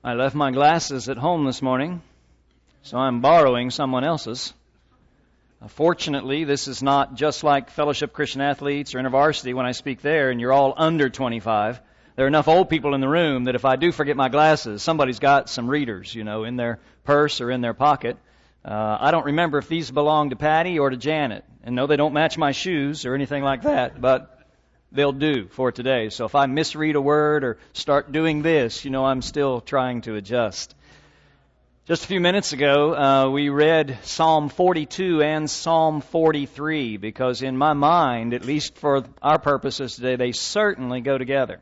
I left my glasses at home this morning, so I'm borrowing someone else's. Fortunately, this is not just like Fellowship Christian Athletes or InterVarsity when I speak there and you're all under 25. There are enough old people in the room that if I do forget my glasses, somebody's got some readers, in their purse or in their pocket. I don't remember if these belong to Patty or to Janet. And no, they don't match my shoes or anything like that, but they'll do for today. So if I misread a word or start doing this, I'm still trying to adjust. Just a few minutes ago, we read Psalm 42 and Psalm 43 because in my mind, at least for our purposes today, they certainly go together.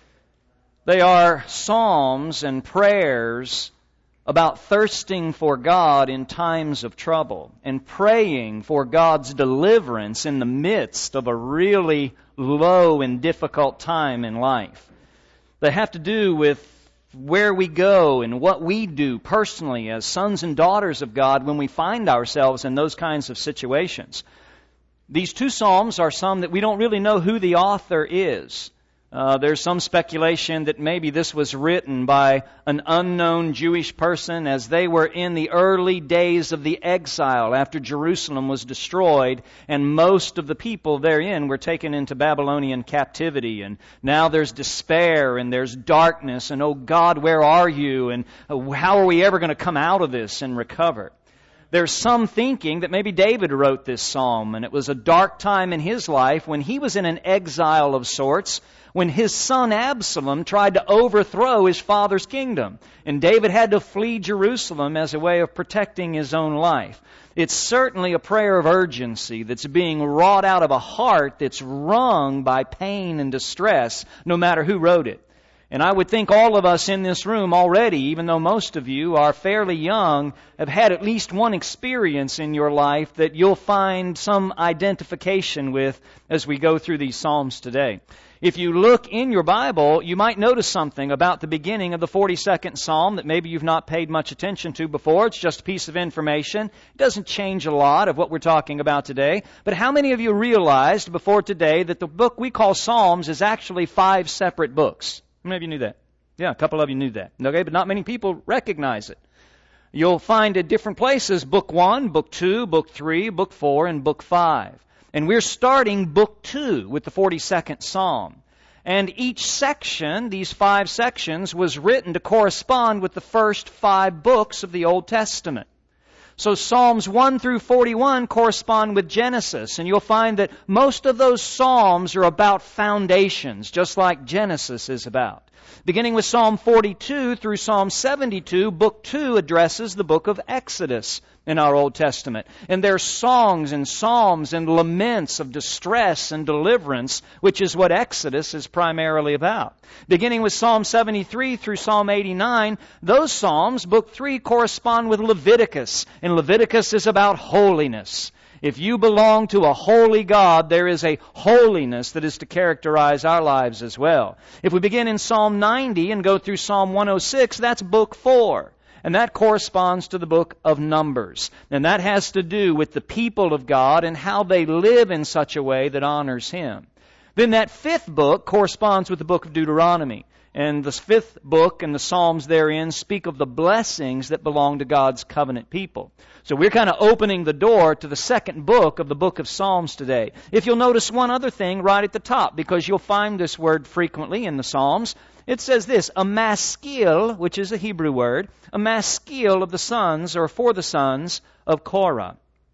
They are psalms and prayers about thirsting for God in times of trouble and praying for God's deliverance in the midst of a really low and difficult time in life. They have to do with where we go and what we do personally as sons and daughters of God when we find ourselves in those kinds of situations. These two psalms are some that we don't really know who the author is. There's some speculation that maybe this was written by an unknown Jewish person as they were in the early days of the exile after Jerusalem was destroyed and most of the people therein were taken into Babylonian captivity. And now there's despair and there's darkness and, oh God, where are you? And how are we ever going to come out of this and recover? There's some thinking that maybe David wrote this psalm and it was a dark time in his life when he was in an exile of sorts, when his son Absalom tried to overthrow his father's kingdom. And David had to flee Jerusalem as a way of protecting his own life. It's certainly a prayer of urgency that's being wrought out of a heart that's wrung by pain and distress, no matter who wrote it. And I would think all of us in this room already, even though most of you are fairly young, have had at least one experience in your life that you'll find some identification with as we go through these Psalms today. If you look in your Bible, you might notice something about the beginning of the 42nd Psalm that maybe you've not paid much attention to before. It's just a piece of information. It doesn't change a lot of what we're talking about today. But how many of you realized before today that the book we call Psalms is actually 5 separate books? How many of you knew that? Yeah, a couple of you knew that. Okay, but not many people recognize it. You'll find at different places Book 1, Book 2, Book 3, Book 4, and Book 5. And we're starting Book 2 with the 42nd Psalm. And each section, these 5 sections, was written to correspond with the first 5 books of the Old Testament. So Psalms 1 through 41 correspond with Genesis, and you'll find that most of those Psalms are about foundations, just like Genesis is about. Beginning with Psalm 42 through Psalm 72, Book 2 addresses the book of Exodus in our Old Testament. And there are songs and psalms and laments of distress and deliverance, which is what Exodus is primarily about. Beginning with Psalm 73 through Psalm 89, those psalms, Book 3, correspond with Leviticus. And Leviticus is about holiness. If you belong to a holy God, there is a holiness that is to characterize our lives as well. If we begin in Psalm 90 and go through Psalm 106, that's Book 4. And that corresponds to the book of Numbers. And that has to do with the people of God and how they live in such a way that honors Him. Then that 5th book corresponds with the book of Deuteronomy. And the 5th book and the Psalms therein speak of the blessings that belong to God's covenant people. So we're kind of opening the door to the 2nd book of the book of Psalms today. If you'll notice one other thing right at the top, because you'll find this word frequently in the Psalms, it says this, a maskil, which is a Hebrew word, a maskil of the sons, or for the sons of Korah.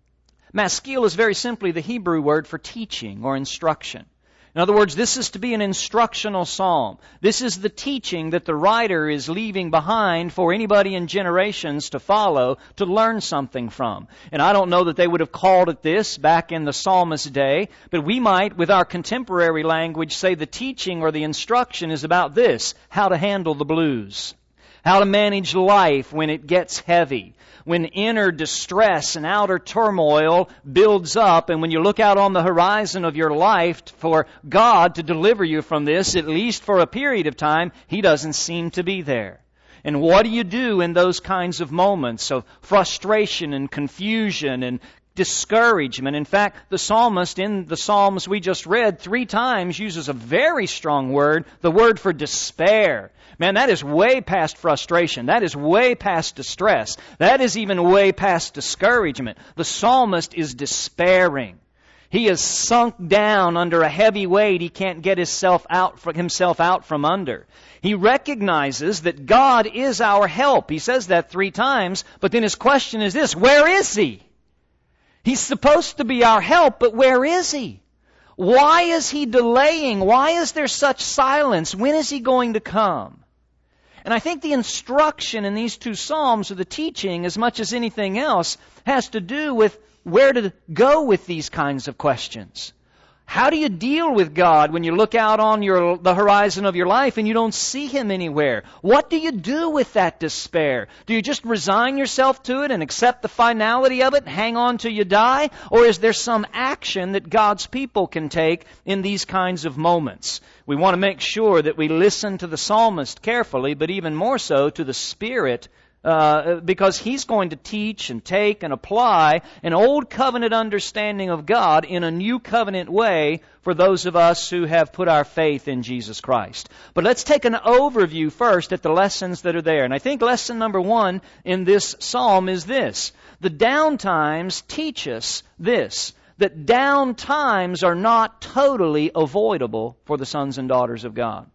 Maskil is very simply the Hebrew word for teaching or instruction. In other words, this is to be an instructional psalm. This is the teaching that the writer is leaving behind for anybody in generations to follow, to learn something from. And I don't know that they would have called it this back in the psalmist's day, but we might, with our contemporary language, say the teaching or the instruction is about this, how to handle the blues, how to manage life when it gets heavy, when inner distress and outer turmoil builds up, and when you look out on the horizon of your life for God to deliver you from this, at least for a period of time, He doesn't seem to be there. And what do you do in those kinds of moments of frustration and confusion and discouragement. In fact, the psalmist in the Psalms we just read 3 times uses a very strong word, the word for despair. Man, that is way past frustration. That is way past distress. That is even way past discouragement. The psalmist is despairing. He is sunk down under a heavy weight he can't get himself out from under. He recognizes that God is our help. He says that 3 times, but then his question is this: where is He? He's supposed to be our help, but where is He? Why is He delaying? Why is there such silence? When is He going to come? And I think the instruction in these 2 Psalms, or the teaching, as much as anything else, has to do with where to go with these kinds of questions. How do you deal with God when you look out on the horizon of your life and you don't see Him anywhere? What do you do with that despair? Do you just resign yourself to it and accept the finality of it and hang on till you die? Or is there some action that God's people can take in these kinds of moments? We want to make sure that we listen to the psalmist carefully, but even more so to the Spirit, because he's going to teach and take and apply an old covenant understanding of God in a new covenant way for those of us who have put our faith in Jesus Christ. But let's take an overview first at the lessons that are there. And I think lesson number 1 in this psalm is this: the down times teach us this, that down times are not totally avoidable for the sons and daughters of God.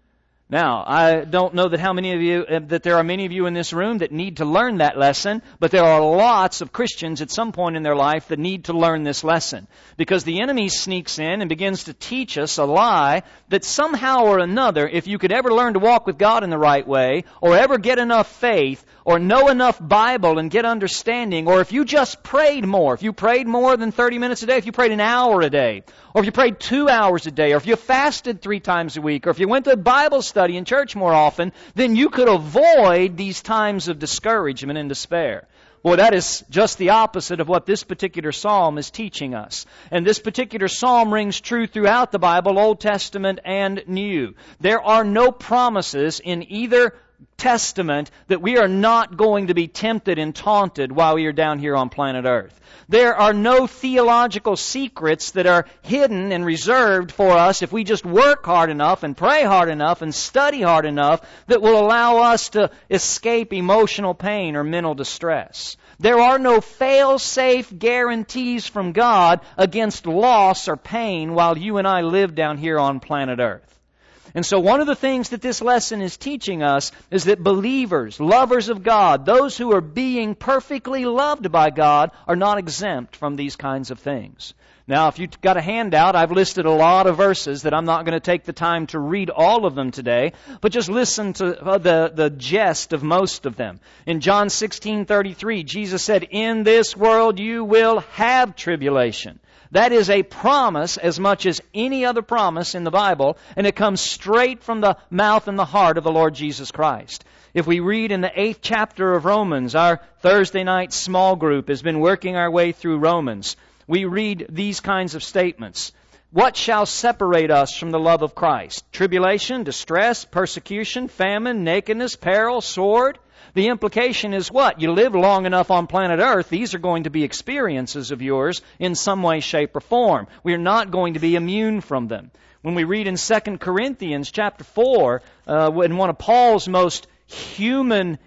Now, I don't know that there are many of you in this room that need to learn that lesson, but there are lots of Christians at some point in their life that need to learn this lesson. Because the enemy sneaks in and begins to teach us a lie that somehow or another, if you could ever learn to walk with God in the right way, or ever get enough faith, or know enough Bible and get understanding, or if you just prayed more, if you prayed more than 30 minutes a day, if you prayed an hour a day, or if you prayed 2 hours a day, or if you fasted 3 times a week, or if you went to a Bible study in church more often, then you could avoid these times of discouragement and despair. Boy, that is just the opposite of what this particular psalm is teaching us. And this particular psalm rings true throughout the Bible, Old Testament and New. There are no promises in either Testament that we are not going to be tempted and taunted while we are down here on planet Earth. There are no theological secrets that are hidden and reserved for us if we just work hard enough and pray hard enough and study hard enough that will allow us to escape emotional pain or mental distress. There are no fail-safe guarantees from God against loss or pain while you and I live down here on planet Earth. And so one of the things that this lesson is teaching us is that believers, lovers of God, those who are being perfectly loved by God, are not exempt from these kinds of things. Now, if you've got a handout, I've listed a lot of verses that I'm not going to take the time to read all of them today, but just listen to the gist of most of them. In John 16:33, Jesus said, "In this world you will have tribulation." That is a promise as much as any other promise in the Bible, and it comes straight from the mouth and the heart of the Lord Jesus Christ. If we read in the 8th chapter of Romans, our Thursday night small group has been working our way through Romans. We read these kinds of statements. What shall separate us from the love of Christ? Tribulation, distress, persecution, famine, nakedness, peril, sword? The implication is what? You live long enough on planet Earth, these are going to be experiences of yours in some way, shape, or form. We are not going to be immune from them. When we read in 2 Corinthians chapter 4, in one of Paul's most human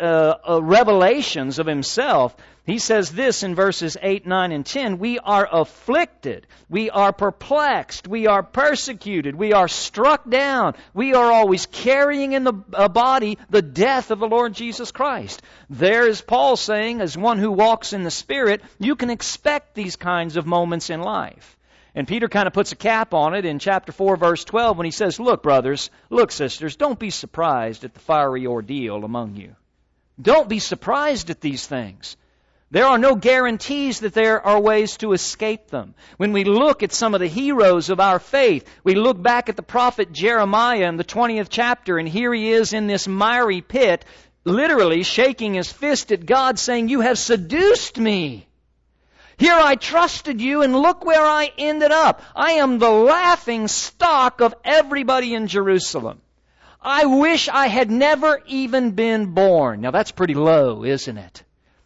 revelations of himself, he says this in verses 8, 9, and 10, "We are afflicted, we are perplexed, we are persecuted, we are struck down, we are always carrying in the body the death of the Lord Jesus Christ." There is Paul saying, as one who walks in the Spirit, you can expect these kinds of moments in life. And Peter kind of puts a cap on it in chapter 4, verse 12, when he says, "Look, brothers, look, sisters, don't be surprised at the fiery ordeal among you." Don't be surprised at these things. There are no guarantees that there are ways to escape them. When we look at some of the heroes of our faith, we look back at the prophet Jeremiah in the 20th chapter, and here he is in this miry pit, literally shaking his fist at God, saying, "You have seduced me. Here I trusted you, and look where I ended up. I am the laughing stock of everybody in Jerusalem. I wish I had never even been born." Now that's pretty low, isn't it?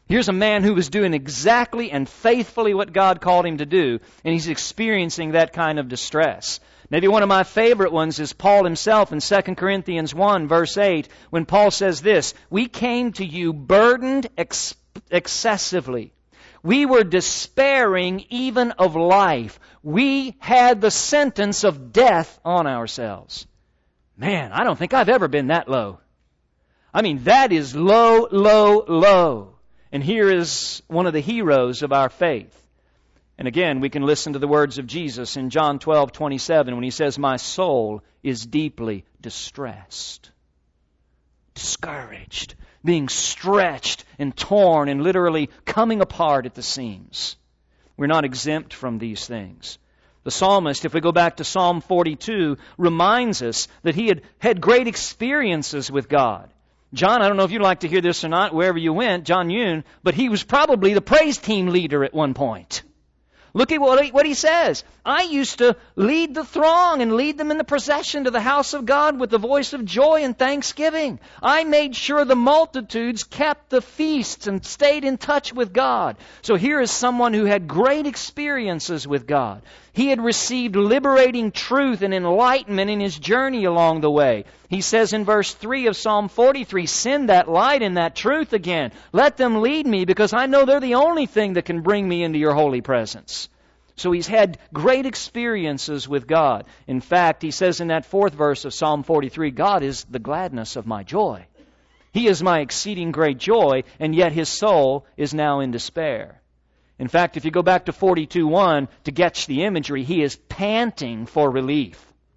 Here's a man who was doing exactly and faithfully what God called him to do, and he's experiencing that kind of distress. Maybe one of my favorite ones is Paul himself in 2 Corinthians 1, verse 8, when Paul says this, "We came to you burdened excessively. We were despairing even of life. We had the sentence of death on ourselves." Man, I don't think I've ever been that low. I mean, that is low, low, low. And here is one of the heroes of our faith. And again, we can listen to the words of Jesus in John 12:27 when He says, "My soul is deeply distressed." Discouraged, being stretched and torn and literally coming apart at the seams. We're not exempt from these things. The psalmist, if we go back to Psalm 42, reminds us that he had great experiences with God. John, I don't know if you'd like to hear this or not, wherever you went, John Yoon, but he was probably the praise team leader at one point. Look at what he says. "I used to lead the throng and lead them in the procession to the house of God with the voice of joy and thanksgiving. I made sure the multitudes kept the feasts and stayed in touch with God." So here is someone who had great experiences with God. He had received liberating truth and enlightenment in his journey along the way. He says in verse 3 of Psalm 43, "Send that light and that truth again. Let them lead me, because I know they're the only thing that can bring me into your holy presence." So he's had great experiences with God. In fact, he says in that 4th verse of Psalm 43, "God is the gladness of my joy. He is my exceeding great joy, and yet his soul is now in despair." In fact, if you go back to 42:1 to catch the imagery, he is panting for relief.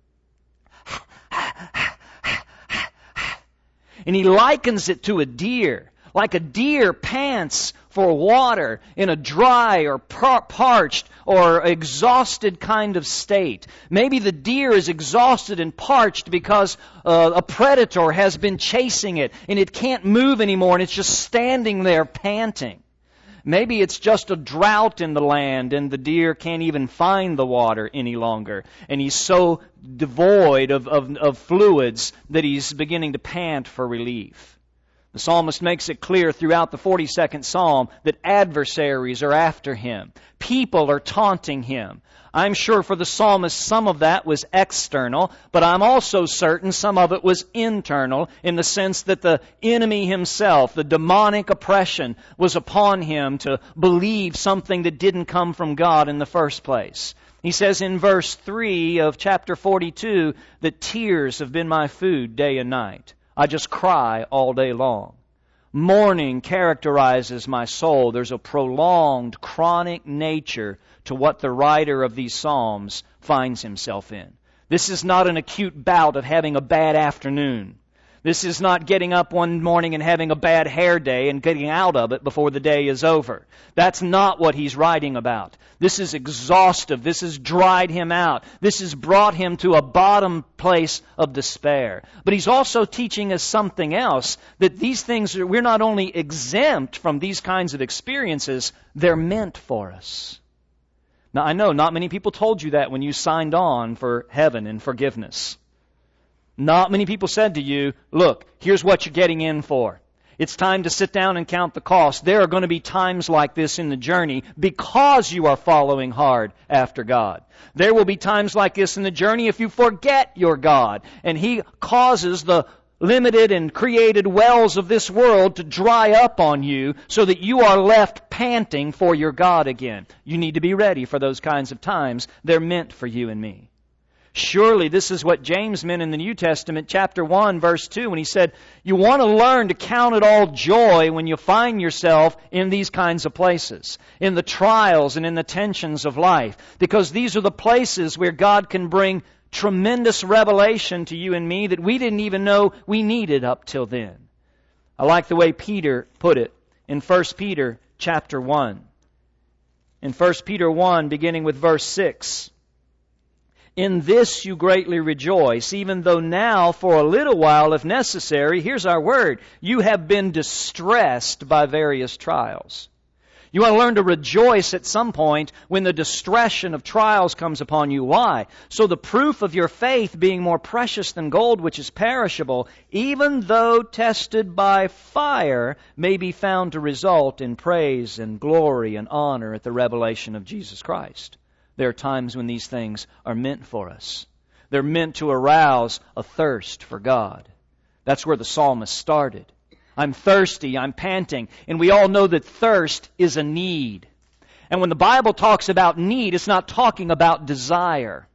And he likens it to a deer. Like a deer pants for water in a dry or parched or exhausted kind of state. Maybe the deer is exhausted and parched because a predator has been chasing it and it can't move anymore and it's just standing there panting. Maybe it's just a drought in the land and the deer can't even find the water any longer. And he's so devoid of fluids that he's beginning to pant for relief. The psalmist makes it clear throughout the 42nd Psalm that adversaries are after him. People are taunting him. I'm sure for the psalmist some of that was external, but I'm also certain some of it was internal in the sense that the enemy himself, the demonic oppression, was upon him to believe something that didn't come from God in the first place. He says in verse 3 of chapter 42 that tears have been my food day and night. I just cry all day long. Mourning characterizes my soul. There's a prolonged, chronic nature to what the writer of these Psalms finds himself in. This is not an acute bout of having a bad afternoon. This is not getting up one morning and having a bad hair day and getting out of it before the day is over. That's not what he's writing about. This is exhaustive. This has dried him out. This has brought him to a bottom place of despair. But he's also teaching us something else, that these things, we're not only exempt from these kinds of experiences, they're meant for us. Now, I know not many people told you that when you signed on for heaven and forgiveness. Not many people said to you, look, here's what you're getting in for. It's time to sit down and count the cost. There are going to be times like this in the journey because you are following hard after God. There will be times like this in the journey if you forget your God, and He causes the limited and created wells of this world to dry up on you so that you are left panting for your God again. You need to be ready for those kinds of times. They're meant for you and me. Surely this is what James meant in the New Testament, chapter 1, verse 2, when he said, you want to learn to count it all joy when you find yourself in these kinds of places, in the trials and in the tensions of life, because these are the places where God can bring tremendous revelation to you and me that we didn't even know we needed up till then. I like the way Peter put it in 1 Peter chapter 1. In 1 Peter 1, beginning with verse 6, in this you greatly rejoice, even though now for a little while, if necessary, here's our word, you have been distressed by various trials. You want to learn to rejoice at some point when the distress of trials comes upon you. Why? So the proof of your faith being more precious than gold, which is perishable, even though tested by fire, may be found to result in praise and glory and honor at the revelation of Jesus Christ. There are times when these things are meant for us. They're meant to arouse a thirst for God. That's where the psalmist started. I'm thirsty, I'm panting. And we all know that thirst is a need. And when the Bible talks about need, it's not talking about desire.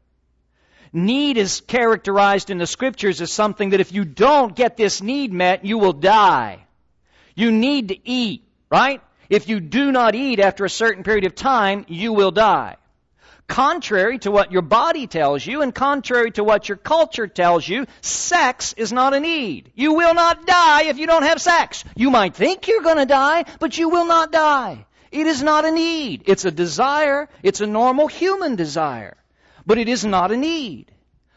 Need is characterized in the Scriptures as something that if you don't get this need met, you will die. You need to eat, right? If you do not eat after a certain period of time, you will die. Contrary to what your body tells you and contrary to what your culture tells you, sex is not a need. You will not die if you don't have sex. You might think you're going to die, but you will not die. It is not a need. It's a desire. It's a normal human desire. But it is not a need.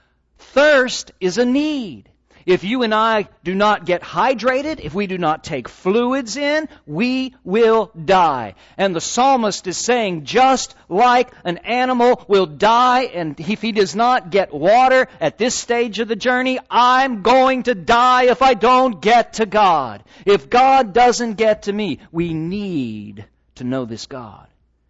Thirst is a need. If you and I do not get hydrated, if we do not take fluids in, we will die. And the psalmist is saying, just like an animal will die, and if he does not get water at this stage of the journey, I'm going to die if I don't get to God. If God doesn't get to me, we need to know this God.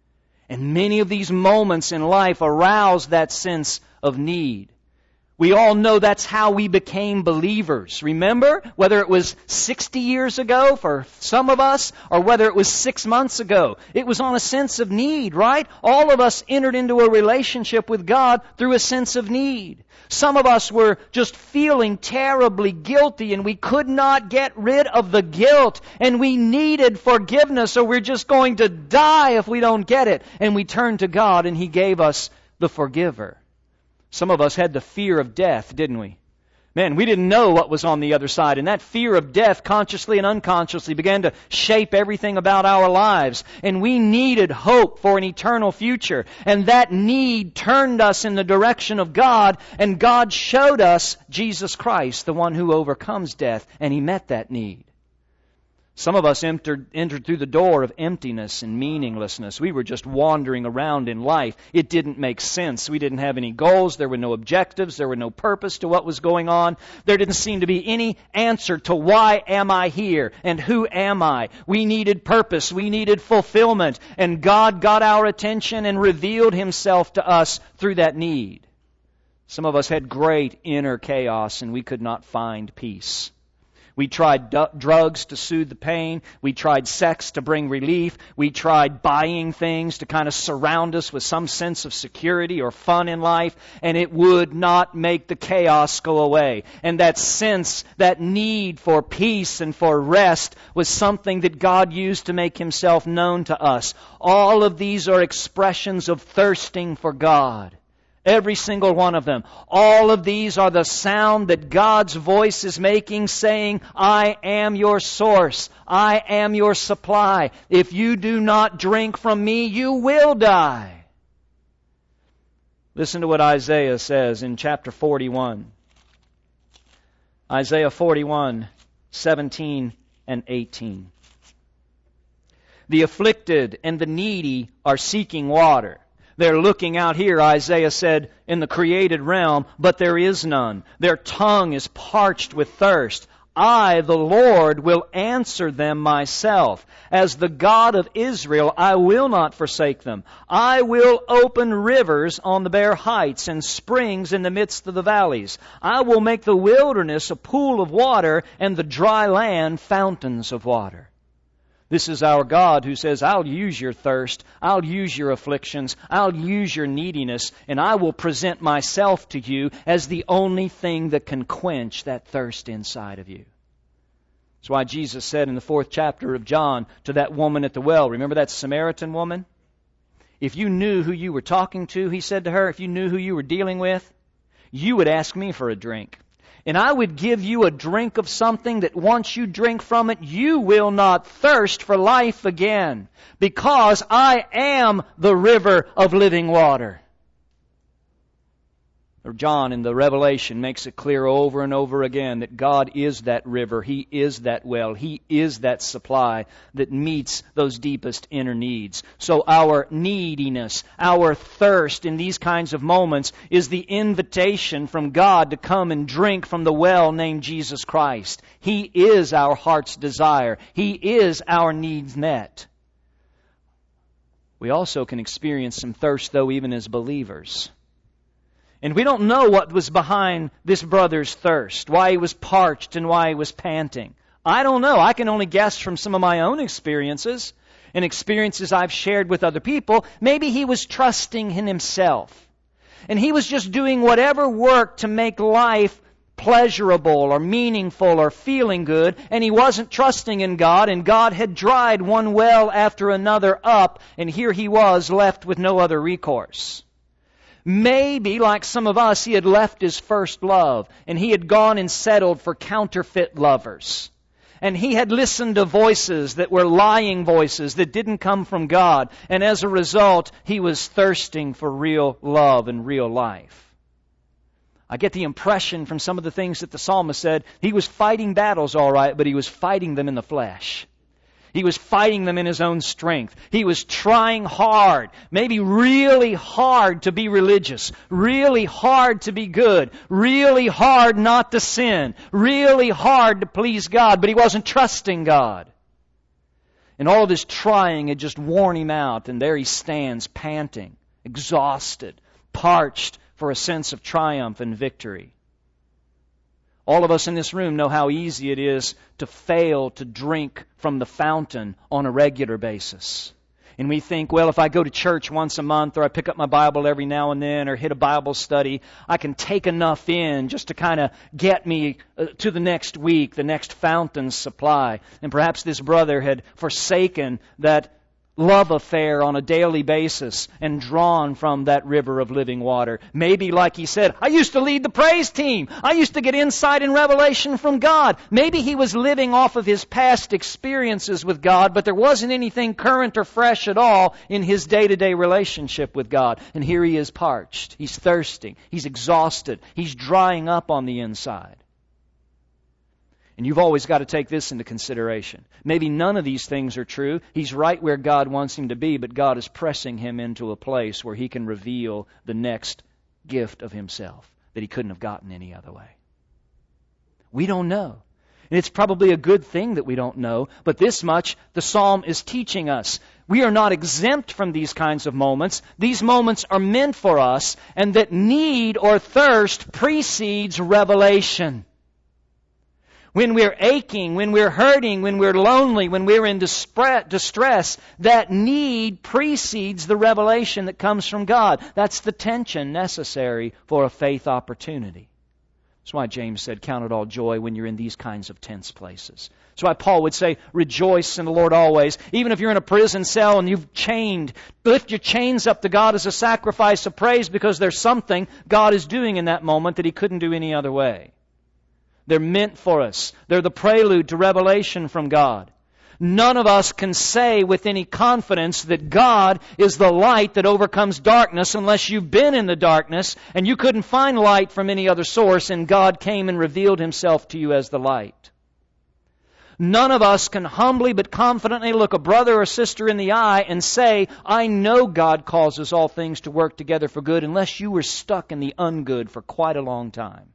And many of these moments in life arouse that sense of need. We all know that's how we became believers. Remember, whether it was 60 years ago for some of us, or whether it was 6 months ago, it was on a sense of need, right? All of us entered into a relationship with God through a sense of need. Some of us were just feeling terribly guilty, and we could not get rid of the guilt, and we needed forgiveness, or we're just going to die if we don't get it. And we turned to God, and He gave us the forgiver. Some of us had the fear of death, didn't we? Man, we didn't know what was on the other side. And that fear of death, consciously and unconsciously, began to shape everything about our lives. And we needed hope for an eternal future. And that need turned us in the direction of God. And God showed us Jesus Christ, the one who overcomes death. And He met that need. Some of us entered through the door of emptiness and meaninglessness. We were just wandering around in life. It didn't make sense. We didn't have any goals. There were no objectives. There were no purpose to what was going on. There didn't seem to be any answer to why am I here and who am I. We needed purpose. We needed fulfillment. And God got our attention and revealed Himself to us through that need. Some of us had great inner chaos and we could not find peace. We tried drugs to soothe the pain. We tried sex to bring relief. We tried buying things to kind of surround us with some sense of security or fun in life, and it would not make the chaos go away. And that sense, that need for peace and for rest was something that God used to make Himself known to us. All of these are expressions of thirsting for God. Every single one of them. All of these are the sound that God's voice is making, saying, I am your source. I am your supply. If you do not drink from me, you will die. Listen to what Isaiah says in chapter 41. Isaiah 41, 17 and 18. The afflicted and the needy are seeking water. They're looking out here, Isaiah said, in the created realm, but there is none. Their tongue is parched with thirst. I, the Lord, will answer them myself. As the God of Israel, I will not forsake them. I will open rivers on the bare heights and springs in the midst of the valleys. I will make the wilderness a pool of water and the dry land fountains of water. This is our God who says, I'll use your thirst, I'll use your afflictions, I'll use your neediness, and I will present myself to you as the only thing that can quench that thirst inside of you. That's why Jesus said in the 4th chapter of John to that woman at the well, remember that Samaritan woman? If you knew who you were talking to, He said to her, if you knew who you were dealing with, you would ask me for a drink. And I would give you a drink of something that once you drink from it, you will not thirst for life again. Because I am the river of living water. John in the Revelation makes it clear over and over again that God is that river. He is that well. He is that supply that meets those deepest inner needs. So our neediness, our thirst in these kinds of moments is the invitation from God to come and drink from the well named Jesus Christ. He is our heart's desire. He is our needs met. We also can experience some thirst, though, even as believers. And we don't know what was behind this brother's thirst, why he was parched and why he was panting. I don't know. I can only guess from some of my own experiences and experiences I've shared with other people. Maybe he was trusting in himself. And he was just doing whatever worked to make life pleasurable or meaningful or feeling good, and he wasn't trusting in God, and God had dried one well after another up, and here he was left with no other recourse. Maybe, like some of us, he had left his first love, and he had gone and settled for counterfeit lovers. And he had listened to voices that were lying voices that didn't come from God, and as a result, he was thirsting for real love and real life. I get the impression from some of the things that the psalmist said, he was fighting battles all right, but he was fighting them in the flesh. He was fighting them in his own strength. He was trying hard, maybe really hard to be religious, really hard to be good, really hard not to sin, really hard to please God, but he wasn't trusting God. And all of his trying had just worn him out, and there he stands panting, exhausted, parched for a sense of triumph and victory. All of us in this room know how easy it is to fail to drink from the fountain on a regular basis. And we think, well, if I go to church once a month, or I pick up my Bible every now and then, or hit a Bible study, I can take enough in just to kind of get me to the next week, the next fountain supply. And perhaps this brother had forsaken that love affair on a daily basis and drawn from that river of living water. Maybe, like he said, I used to lead the praise team. I used to get insight and revelation from God. Maybe he was living off of his past experiences with God, but there wasn't anything current or fresh at all in his day-to-day relationship with God. And here he is parched. He's thirsty. He's exhausted. He's drying up on the inside. And you've always got to take this into consideration. Maybe none of these things are true. He's right where God wants him to be, but God is pressing him into a place where he can reveal the next gift of himself that he couldn't have gotten any other way. We don't know. And it's probably a good thing that we don't know, but this much the psalm is teaching us. We are not exempt from these kinds of moments. These moments are meant for us, and that need or thirst precedes revelation. When we're aching, when we're hurting, when we're lonely, when we're in distress, that need precedes the revelation that comes from God. That's the tension necessary for a faith opportunity. That's why James said, count it all joy when you're in these kinds of tense places. That's why Paul would say, rejoice in the Lord always. Even if you're in a prison cell and you've chained, lift your chains up to God as a sacrifice of praise, because there's something God is doing in that moment that He couldn't do any other way. They're meant for us. They're the prelude to revelation from God. None of us can say with any confidence that God is the light that overcomes darkness unless you've been in the darkness and you couldn't find light from any other source, and God came and revealed Himself to you as the light. None of us can humbly but confidently look a brother or sister in the eye and say, I know God causes all things to work together for good, unless you were stuck in the ungood for quite a long time.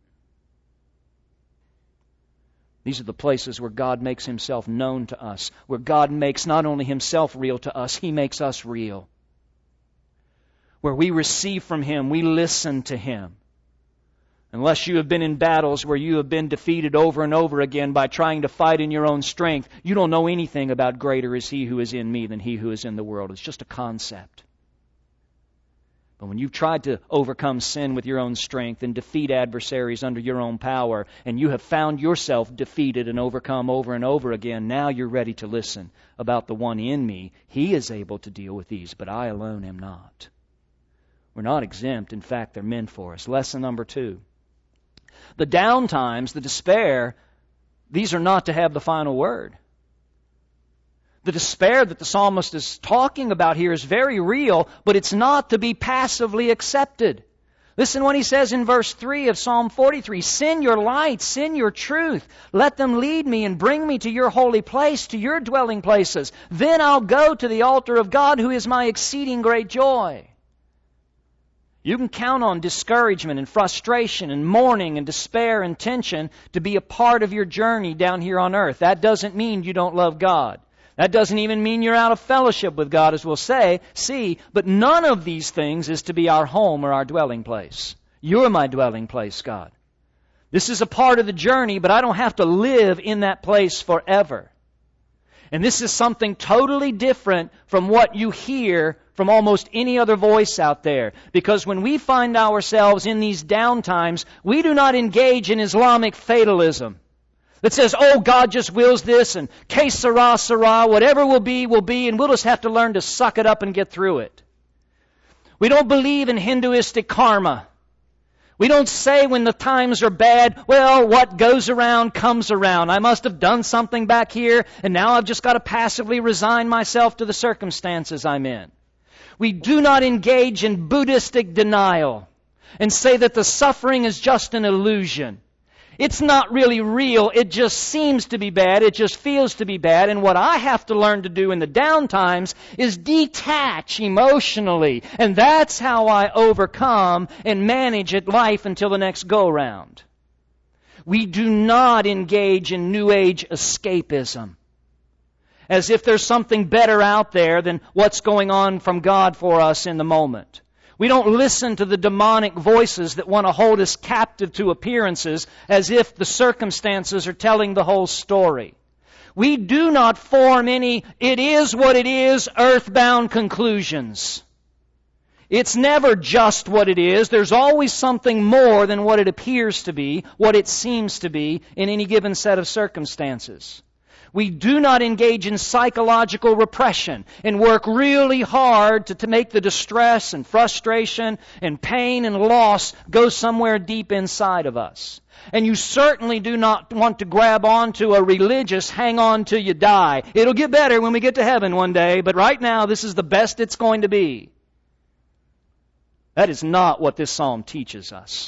These are the places where God makes Himself known to us, where God makes not only Himself real to us, He makes us real. Where we receive from Him, we listen to Him. Unless you have been in battles where you have been defeated over and over again by trying to fight in your own strength, you don't know anything about greater is He who is in me than he who is in the world. It's just a concept. But when you've tried to overcome sin with your own strength and defeat adversaries under your own power, and you have found yourself defeated and overcome over and over again, now you're ready to listen about the one in me. He is able to deal with these, but I alone am not. We're not exempt. In fact, they're meant for us. Lesson number 2. The down times, the despair, these are not to have the final word. The despair that the psalmist is talking about here is very real, but it's not to be passively accepted. Listen what he says in verse 3 of Psalm 43. Send your light, send your truth. Let them lead me and bring me to your holy place, to your dwelling places. Then I'll go to the altar of God, who is my exceeding great joy. You can count on discouragement and frustration and mourning and despair and tension to be a part of your journey down here on earth. That doesn't mean you don't love God. That doesn't even mean you're out of fellowship with God, as we'll see, but none of these things is to be our home or our dwelling place. You're my dwelling place, God. This is a part of the journey, but I don't have to live in that place forever. And this is something totally different from what you hear from almost any other voice out there. Because when we find ourselves in these downtimes, we do not engage in Islamic fatalism that says, oh, God just wills this, and que sera, sera, whatever will be, and we'll just have to learn to suck it up and get through it. We don't believe in Hinduistic karma. We don't say when the times are bad, well, what goes around comes around. I must have done something back here, and now I've just got to passively resign myself to the circumstances I'm in. We do not engage in Buddhistic denial and say that the suffering is just an illusion. It's not really real. It just seems to be bad. It just feels to be bad. And what I have to learn to do in the down times is detach emotionally. And that's how I overcome and manage life until the next go-round. We do not engage in New Age escapism, as if there's something better out there than what's going on from God for us in the moment. We don't listen to the demonic voices that want to hold us captive to appearances as if the circumstances are telling the whole story. We do not form any, it is what it is, earthbound conclusions. It's never just what it is. There's always something more than what it appears to be, what it seems to be in any given set of circumstances. We do not engage in psychological repression and work really hard to make the distress and frustration and pain and loss go somewhere deep inside of us. And you certainly do not want to grab onto a religious hang on till you die. It'll get better when we get to heaven one day, but right now this is the best it's going to be. That is not what this psalm teaches us.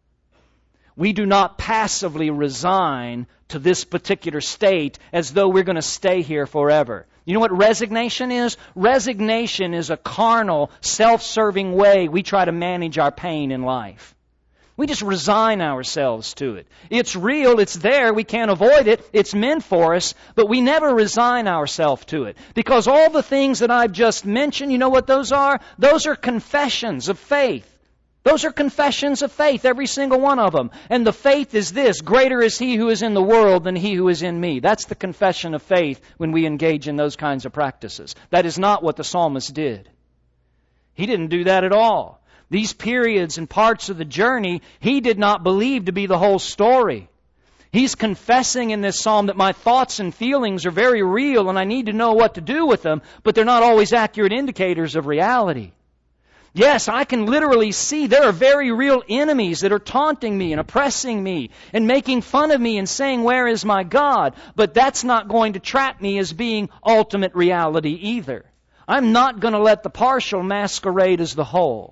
We do not passively resign to this particular state as though we're going to stay here forever. You know what resignation is? Resignation is a carnal, self-serving way we try to manage our pain in life. We just resign ourselves to it. It's real, it's there, we can't avoid it, it's meant for us, but we never resign ourselves to it. Because all the things that I've just mentioned, you know what those are? Those are confessions of faith. Those are confessions of faith, every single one of them. And the faith is this: greater is He who is in the world than he who is in me. That's the confession of faith when we engage in those kinds of practices. That is not what the psalmist did. He didn't do that at all. These periods and parts of the journey, he did not believe to be the whole story. He's confessing in this psalm that my thoughts and feelings are very real and I need to know what to do with them, but they're not always accurate indicators of reality. Yes, I can literally see there are very real enemies that are taunting me and oppressing me and making fun of me and saying, where is my God? But that's not going to trap me as being ultimate reality either. I'm not going to let the partial masquerade as the whole.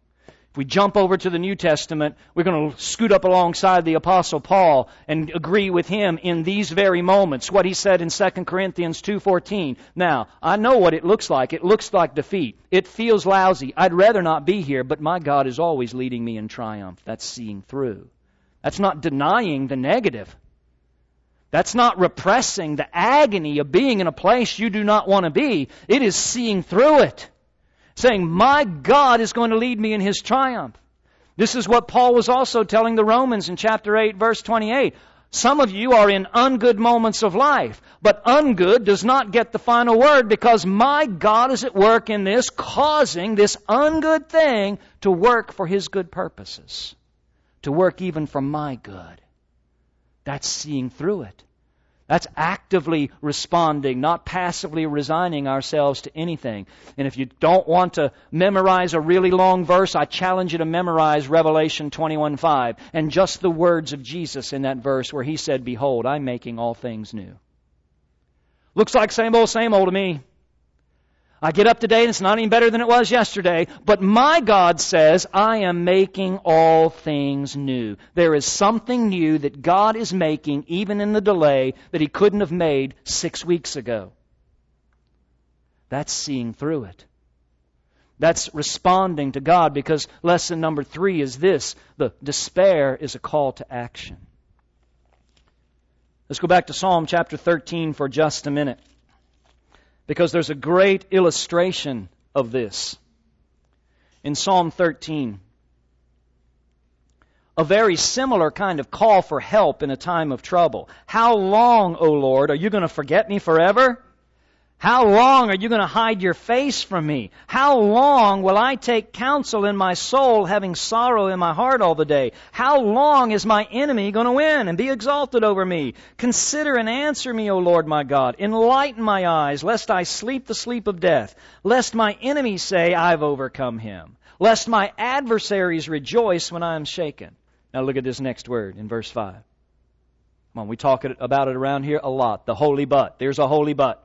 If we jump over to the New Testament, we're going to scoot up alongside the Apostle Paul and agree with him in these very moments, what he said in 2 Corinthians 2:14. Now, I know what it looks like. It looks like defeat. It feels lousy. I'd rather not be here, but my God is always leading me in triumph. That's seeing through. That's not denying the negative. That's not repressing the agony of being in a place you do not want to be. It is seeing through it. Saying, my God is going to lead me in His triumph. This is what Paul was also telling the Romans in chapter 8, verse 28. Some of you are in ungood moments of life, but ungood does not get the final word because my God is at work in this, causing this ungood thing to work for His good purposes, to work even for my good. That's seeing through it. That's actively responding, not passively resigning ourselves to anything. And if you don't want to memorize a really long verse, I challenge you to memorize Revelation 21:5 and just the words of Jesus in that verse where He said, behold, I'm making all things new. Looks like same old to me. I get up today and it's not any better than it was yesterday, but my God says, I am making all things new. There is something new that God is making, even in the delay, that He couldn't have made 6 weeks ago. That's seeing through it. That's responding to God, because lesson number 3 is this: the despair is a call to action. Let's go back to Psalm chapter 13 for just a minute, because there's a great illustration of this. In Psalm 13, a very similar kind of call for help in a time of trouble. How long, O Lord, are you going to forget me forever? How long are you going to hide your face from me? How long will I take counsel in my soul, having sorrow in my heart all the day? How long is my enemy going to win and be exalted over me? Consider and answer me, O Lord my God. Enlighten my eyes, lest I sleep the sleep of death, lest my enemies say, I've overcome him, lest my adversaries rejoice when I am shaken. Now look at this next word in verse 5. Come on, we talk about it around here a lot. The holy but. There's a holy but.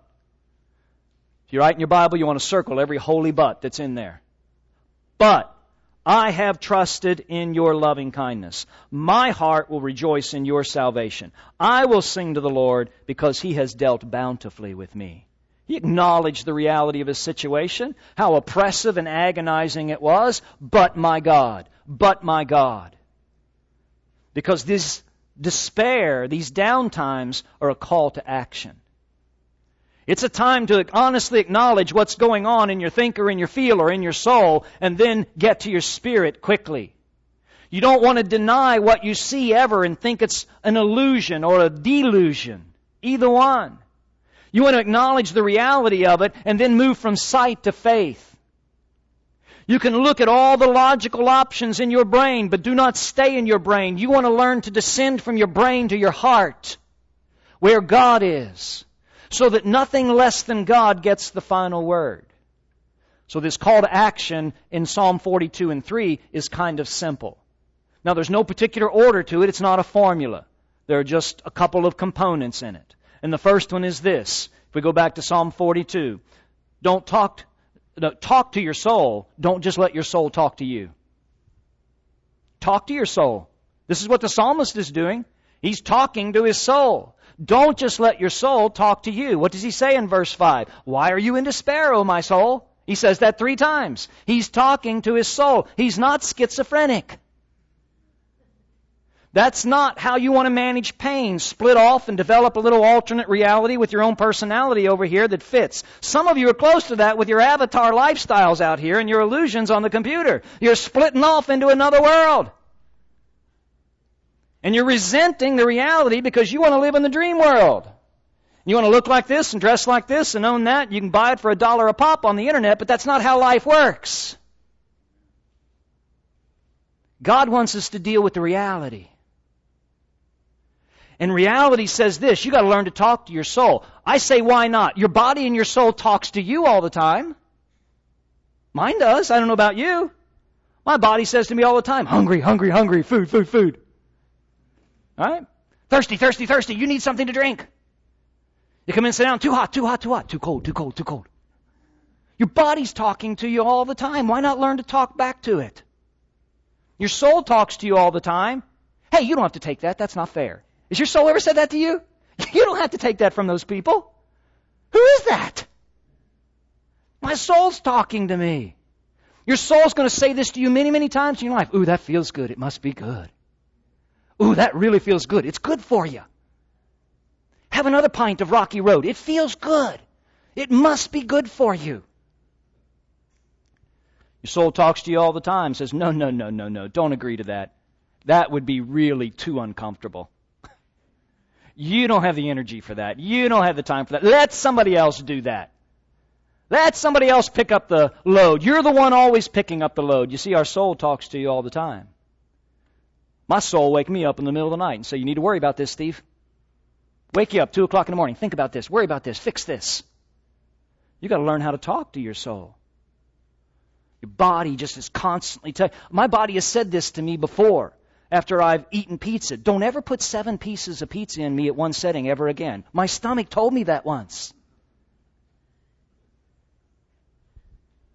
If you write in your Bible, you want to circle every holy but that's in there. But I have trusted in your loving kindness. My heart will rejoice in your salvation. I will sing to the Lord because He has dealt bountifully with me. He acknowledged the reality of his situation, how oppressive and agonizing it was. But my God, but my God. Because this despair, these downtimes, are a call to action. It's a time to honestly acknowledge what's going on in your think or in your feel or in your soul, and then get to your spirit quickly. You don't want to deny what you see ever and think it's an illusion or a delusion. Either one. You want to acknowledge the reality of it and then move from sight to faith. You can look at all the logical options in your brain, but do not stay in your brain. You want to learn to descend from your brain to your heart, where God is, so that nothing less than God gets the final word. So this call to action in Psalm 42 and 3 is kind of simple. Now there's no particular order to it. It's not a formula. There are just a couple of components in it. And the first one is this. If we go back to Psalm 42, talk to your soul. Don't just let your soul talk to you. Talk to your soul. This is what the psalmist is doing. He's talking to his soul. Don't just let your soul talk to you. What does he say in verse 5? Why are you in despair, O my soul? He says that 3 times. He's talking to his soul. He's not schizophrenic. That's not how you want to manage pain. Split off and develop a little alternate reality with your own personality over here that fits. Some of you are close to that with your avatar lifestyles out here and your illusions on the computer. You're splitting off into another world. And you're resenting the reality because you want to live in the dream world. You want to look like this and dress like this and own that. You can buy it for $1 a pop on the internet, but that's not how life works. God wants us to deal with the reality. And reality says this: you got to learn to talk to your soul. I say, why not? Your body and your soul talks to you all the time. Mine does. I don't know about you. My body says to me all the time, hungry, hungry, hungry, food, food, food. All right? Thirsty, thirsty, thirsty. You need something to drink. You come in and sit down. Too hot, too hot, too hot. Too cold, too cold, too cold. Your body's talking to you all the time. Why not learn to talk back to it? Your soul talks to you all the time. Hey, you don't have to take that. That's not fair. Has your soul ever said that to you? You don't have to take that from those people. Who is that? My soul's talking to me. Your soul's going to say this to you many, many times in your life. Ooh, that feels good. It must be good. Ooh, that really feels good. It's good for you. Have another pint of Rocky Road. It feels good. It must be good for you. Your soul talks to you all the time, says, no, no, no, no, no, don't agree to that. That would be really too uncomfortable. You don't have the energy for that. You don't have the time for that. Let somebody else do that. Let somebody else pick up the load. You're the one always picking up the load. You see, our soul talks to you all the time. My soul wake me up in the middle of the night and say, you need to worry about this, Steve. Wake you up 2 o'clock in the morning. Think about this. Worry about this. Fix this. You got to learn how to talk to your soul. Your body just is constantly my body has said this to me before after I've eaten pizza. Don't ever put 7 pieces of pizza in me at one setting ever again. My stomach told me that once.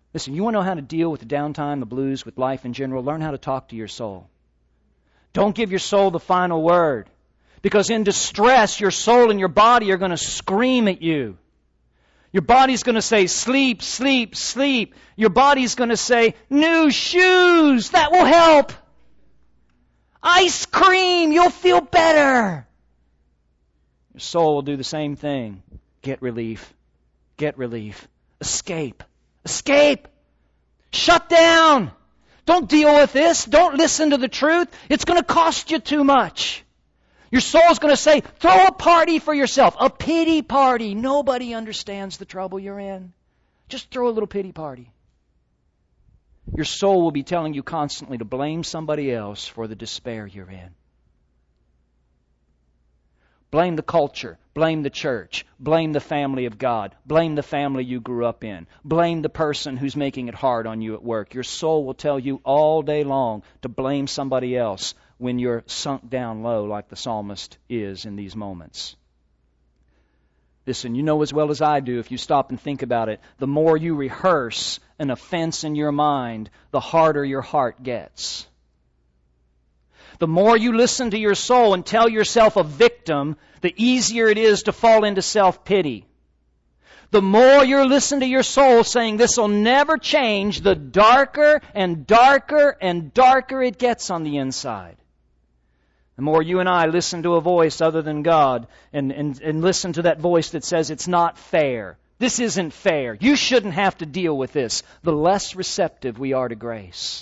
Listen, you want to know how to deal with the downtime, the blues, with life in general? Learn how to talk to your soul. Don't give your soul the final word. Because in distress, your soul and your body are going to scream at you. Your body's going to say, sleep, sleep, sleep. Your body's going to say, new shoes, that will help. Ice cream, you'll feel better. Your soul will do the same thing. Get relief. Get relief. Escape. Escape. Shut down. Don't deal with this. Don't listen to the truth. It's going to cost you too much. Your soul's going to say, throw a party for yourself. A pity party. Nobody understands the trouble you're in. Just throw a little pity party. Your soul will be telling you constantly to blame somebody else for the despair you're in. Blame the culture. Blame the church. Blame the family of God. Blame the family you grew up in. Blame the person who's making it hard on you at work. Your soul will tell you all day long to blame somebody else when you're sunk down low like the psalmist is in these moments. Listen, you know as well as I do, if you stop and think about it, the more you rehearse an offense in your mind, the harder your heart gets. The more you listen to your soul and tell yourself a victim, the easier it is to fall into self-pity. The more you listen to your soul saying this will never change, the darker and darker and darker it gets on the inside. The more you and I listen to a voice other than God and listen to that voice that says it's not fair, this isn't fair, you shouldn't have to deal with this, the less receptive we are to grace.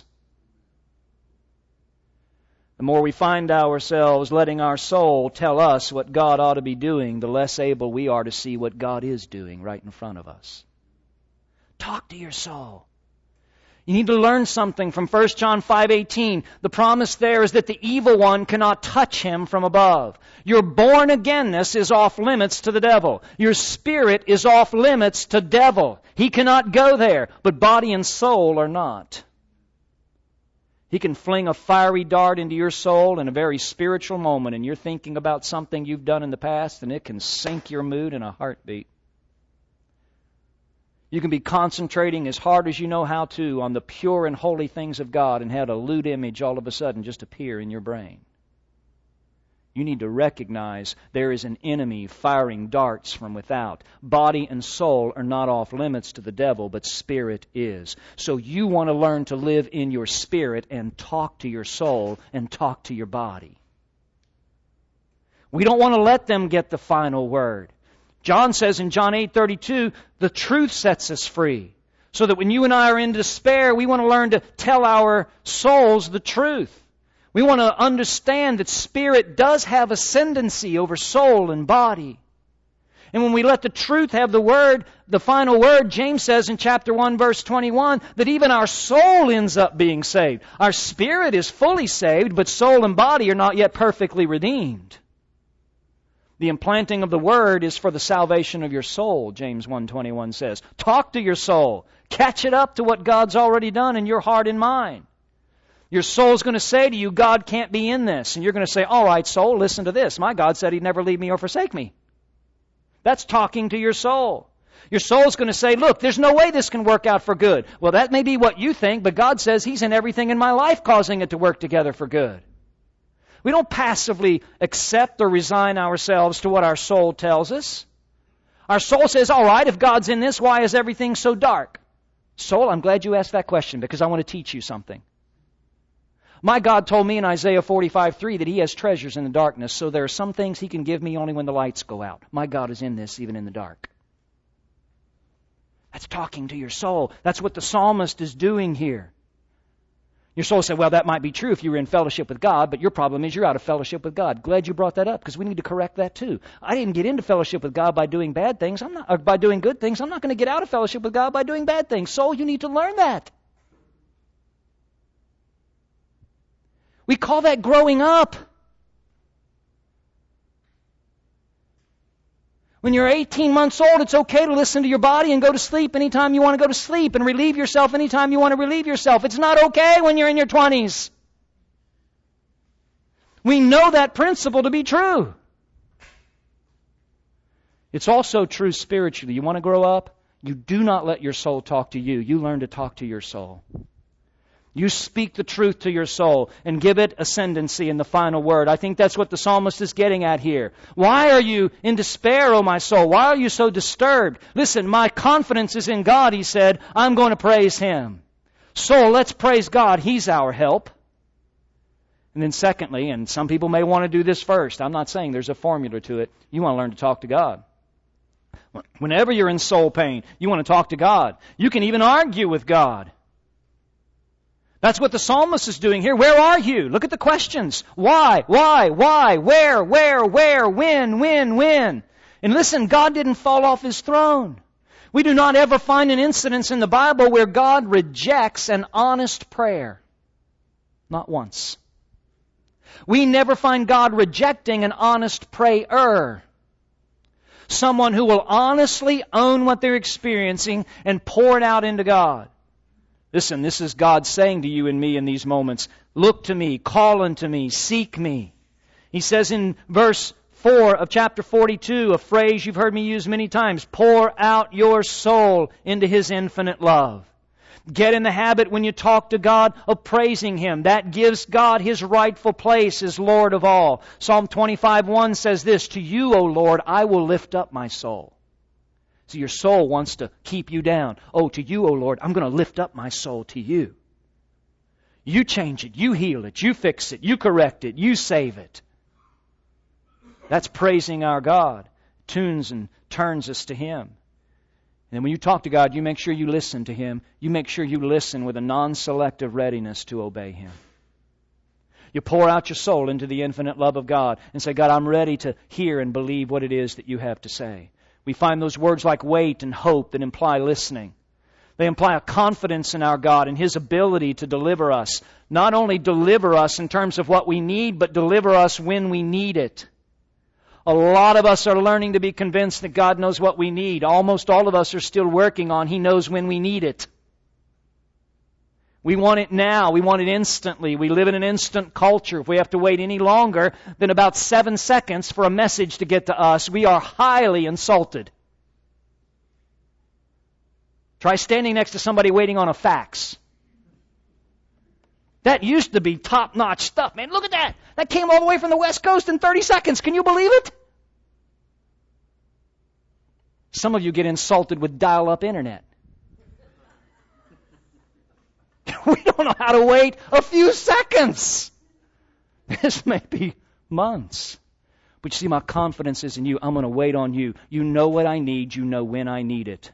The more we find ourselves letting our soul tell us what God ought to be doing, the less able we are to see what God is doing right in front of us. Talk to your soul. You need to learn something from 1 John 5:18. The promise there is that the evil one cannot touch him from above. Your born-againness is off limits to the devil. Your spirit is off limits to devil. He cannot go there, but body and soul are not. He can fling a fiery dart into your soul in a very spiritual moment, and you're thinking about something you've done in the past, and it can sink your mood in a heartbeat. You can be concentrating as hard as you know how to on the pure and holy things of God and have a lewd image all of a sudden just appear in your brain. You need to recognize there is an enemy firing darts from without. Body and soul are not off limits to the devil, but spirit is. So you want to learn to live in your spirit and talk to your soul and talk to your body. We don't want to let them get the final word. John says in John 8:32, the truth sets us free. So that when you and I are in despair, we want to learn to tell our souls the truth. We want to understand that spirit does have ascendancy over soul and body. And when we let the truth have the word, the final word, James says in chapter 1, verse 21, that even our soul ends up being saved. Our spirit is fully saved, but soul and body are not yet perfectly redeemed. The implanting of the word is for the salvation of your soul, James 1:21 says. Talk to your soul. Catch it up to what God's already done in your heart and mind. Your soul's going to say to you, God can't be in this. And you're going to say, all right, soul, listen to this. My God said He'd never leave me or forsake me. That's talking to your soul. Your soul's going to say, look, there's no way this can work out for good. Well, that may be what you think, but God says He's in everything in my life causing it to work together for good. We don't passively accept or resign ourselves to what our soul tells us. Our soul says, all right, if God's in this, why is everything so dark? Soul, I'm glad you asked that question because I want to teach you something. My God told me in Isaiah 45:3 that He has treasures in the darkness, so there are some things He can give me only when the lights go out. My God is in this even in the dark. That's talking to your soul. That's what the psalmist is doing here. Your soul said, well, that might be true if you were in fellowship with God, but your problem is you're out of fellowship with God. Glad you brought that up because we need to correct that too. I didn't get into fellowship with God by doing bad things. Or by doing good things. I'm not going to get out of fellowship with God by doing bad things. Soul, you need to learn that. We call that growing up. When you're 18 months old, it's okay to listen to your body and go to sleep anytime you want to go to sleep and relieve yourself anytime you want to relieve yourself. It's not okay when you're in your 20s. We know that principle to be true. It's also true spiritually. You want to grow up? You do not let your soul talk to you. You learn to talk to your soul. You speak the truth to your soul and give it ascendancy in the final word. I think that's what the psalmist is getting at here. Why are you in despair, O my soul? Why are you so disturbed? Listen, my confidence is in God, he said. I'm going to praise Him. Soul, let's praise God. He's our help. And then secondly, and some people may want to do this first. I'm not saying there's a formula to it. You want to learn to talk to God. Whenever you're in soul pain, you want to talk to God. You can even argue with God. That's what the psalmist is doing here. Where are you? Look at the questions. Why? Where? When? And listen, God didn't fall off His throne. We do not ever find an incident in the Bible where God rejects an honest prayer. Not once. We never find God rejecting an honest prayer. Someone who will honestly own what they're experiencing and pour it out into God. Listen, this is God saying to you and me in these moments, look to me, call unto me, seek me. He says in verse 4 of chapter 42, a phrase you've heard me use many times, pour out your soul into His infinite love. Get in the habit when you talk to God of praising Him. That gives God His rightful place as Lord of all. Psalm 25:1 says this, to you, O Lord, I will lift up my soul. So your soul wants to keep you down. Oh, to you, O Lord, I'm going to lift up my soul to you. You change it, you heal it, you fix it, you correct it, you save it. That's praising our God. Tunes and turns us to Him. And when you talk to God, you make sure you listen to Him. You make sure you listen with a non-selective readiness to obey Him. You pour out your soul into the infinite love of God and say, God, I'm ready to hear and believe what it is that you have to say. We find those words like wait and hope that imply listening. They imply a confidence in our God and His ability to deliver us. Not only deliver us in terms of what we need, but deliver us when we need it. A lot of us are learning to be convinced that God knows what we need. Almost all of us are still working on He knows when we need it. We want it now. We want it instantly. We live in an instant culture. If we have to wait any longer than about 7 seconds for a message to get to us, we are highly insulted. Try standing next to somebody waiting on a fax. That used to be top-notch stuff. Man, look at that. That came all the way from the West Coast in 30 seconds. Can you believe it? Some of you get insulted with dial-up internet. We don't know how to wait a few seconds. This may be months. But you see, my confidence is in you. I'm going to wait on you. You know what I need. You know when I need it.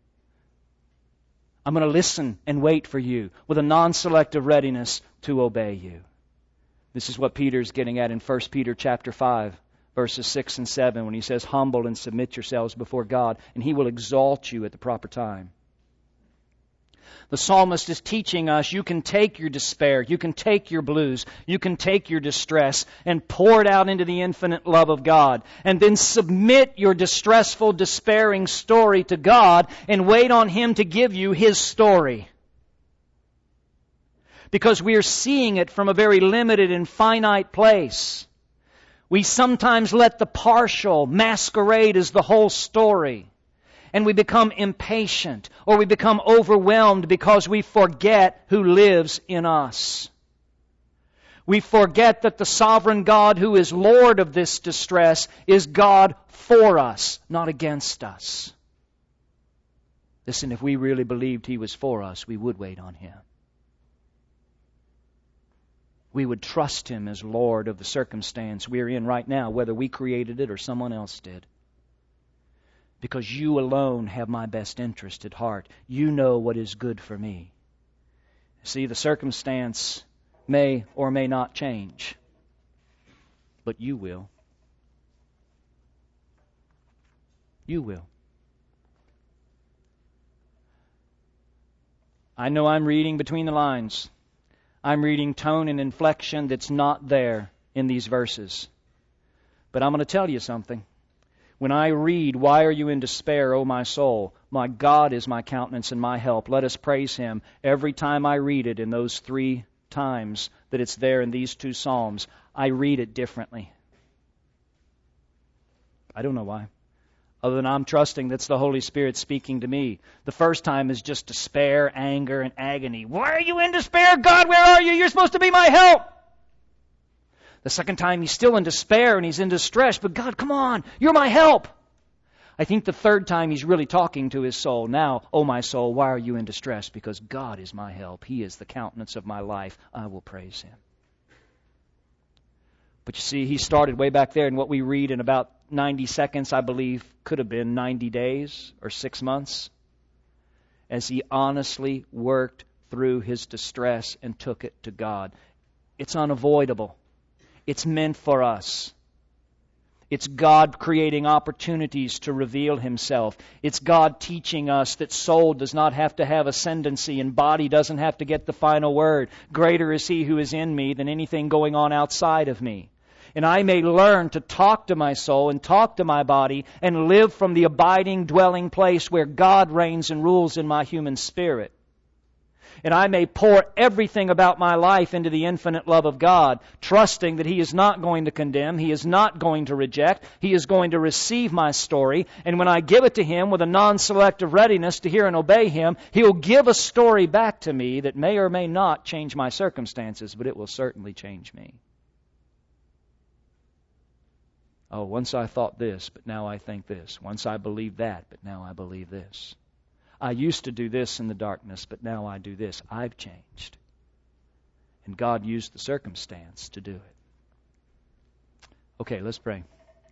I'm going to listen and wait for you with a non-selective readiness to obey you. This is what Peter's getting at in 1 Peter chapter 5, verses 6 and 7, when he says, humble and submit yourselves before God, and He will exalt you at the proper time. The psalmist is teaching us you can take your despair, you can take your blues, you can take your distress and pour it out into the infinite love of God. And then submit your distressful, despairing story to God and wait on Him to give you His story. Because we are seeing it from a very limited and finite place. We sometimes let the partial masquerade as the whole story. And we become impatient or we become overwhelmed because we forget who lives in us. We forget that the sovereign God who is Lord of this distress is God for us, not against us. Listen, if we really believed He was for us, we would wait on Him. We would trust Him as Lord of the circumstance we're in right now, whether we created it or someone else did. Because you alone have my best interest at heart. You know what is good for me. See, the circumstance may or may not change, but you will. You will. I know I'm reading between the lines. I'm reading tone and inflection that's not there in these verses. But I'm going to tell you something. When I read, why are you in despair, O my soul? My God is my countenance and my help. Let us praise Him. Every time I read it in those 3 times that it's there in these 2 Psalms, I read it differently. I don't know why. other than I'm trusting that's the Holy Spirit speaking to me. The first time is just despair, anger, and agony. Why are you in despair? God, where are you? You're supposed to be my help. The second time he's still in despair and he's in distress. But God, come on, you're my help. I think the third time he's really talking to his soul. Now, oh my soul, why are you in distress? Because God is my help. He is the countenance of my life. I will praise him. But you see, he started way back there, and what we read in about 90 seconds, I believe, could have been 90 days or 6 months, as he honestly worked through his distress and took it to God. It's unavoidable. It's meant for us. It's God creating opportunities to reveal himself. It's God teaching us that soul does not have to have ascendancy and body doesn't have to get the final word. Greater is he who is in me than anything going on outside of me. And I may learn to talk to my soul and talk to my body and live from the abiding dwelling place where God reigns and rules in my human spirit. And I may pour everything about my life into the infinite love of God, trusting that he is not going to condemn, he is not going to reject, he is going to receive my story. And when I give it to him with a non-selective readiness to hear and obey him, he'll give a story back to me that may or may not change my circumstances, but it will certainly change me. Oh, once I thought this, but now I think this. Once I believed that, but now I believe this. I used to do this in the darkness, but now I do this. I've changed. And God used the circumstance to do it. Okay, let's pray.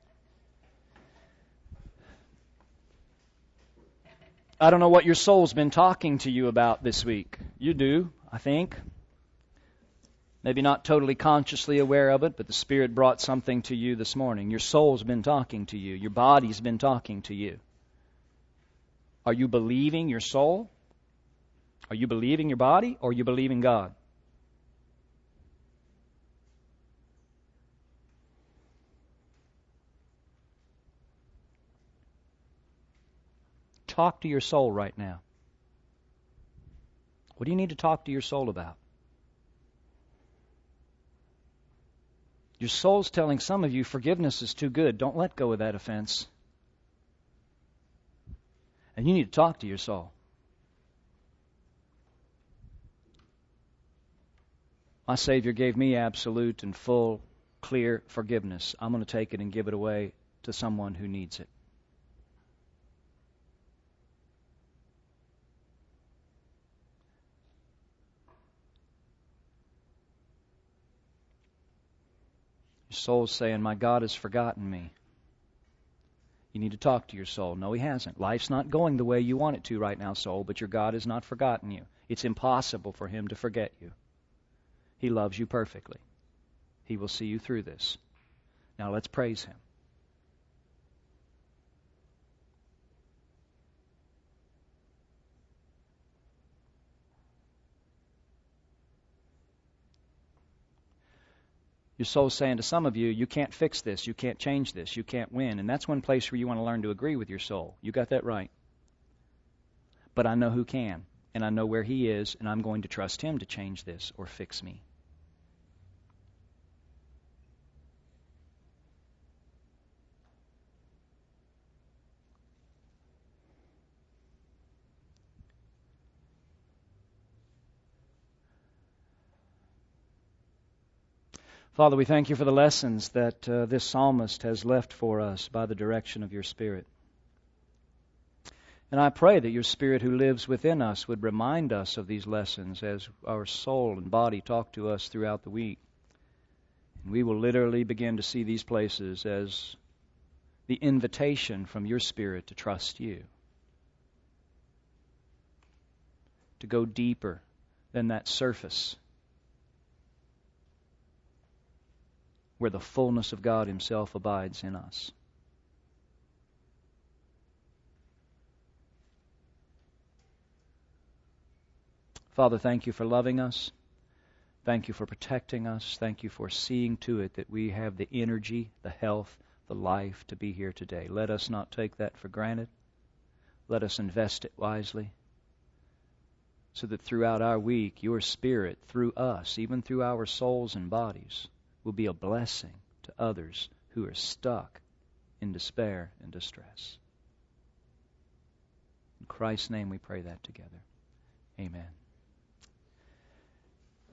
I don't know what your soul's been talking to you about this week. You do, I think. Maybe not totally consciously aware of it, but the Spirit brought something to you this morning. Your soul's been talking to you. Your body's been talking to you. Are you believing your soul? Are you believing your body? Or are you believing God? Talk to your soul right now. What do you need to talk to your soul about? Your soul's telling some of you forgiveness is too good. Don't let go of that offense. And you need to talk to your soul. My Savior gave me absolute and full, clear forgiveness. I'm going to take it and give it away to someone who needs it. Your soul's saying, my God has forgotten me. You need to talk to your soul. No, he hasn't. Life's not going the way you want it to right now, soul, but your God has not forgotten you. It's impossible for him to forget you. He loves you perfectly. He will see you through this. Now let's praise him. Your soul's saying to some of you, you can't fix this, you can't change this, you can't win. And that's one place where you want to learn to agree with your soul. You got that right. But I know who can, and I know where he is, and I'm going to trust him to change this or fix me. Father, we thank you for the lessons that this psalmist has left for us by the direction of your Spirit. And I pray that your Spirit who lives within us would remind us of these lessons as our soul and body talk to us throughout the week. And we will literally begin to see these places as the invitation from your Spirit to trust you, to go deeper than that surface where the fullness of God himself abides in us. Father, thank you for loving us. Thank you for protecting us. Thank you for seeing to it that we have the energy, the health, the life to be here today. Let us not take that for granted. Let us invest it wisely so that throughout our week, your Spirit, through us, even through our souls and bodies, will be a blessing to others who are stuck in despair and distress. In Christ's name we pray that together. Amen.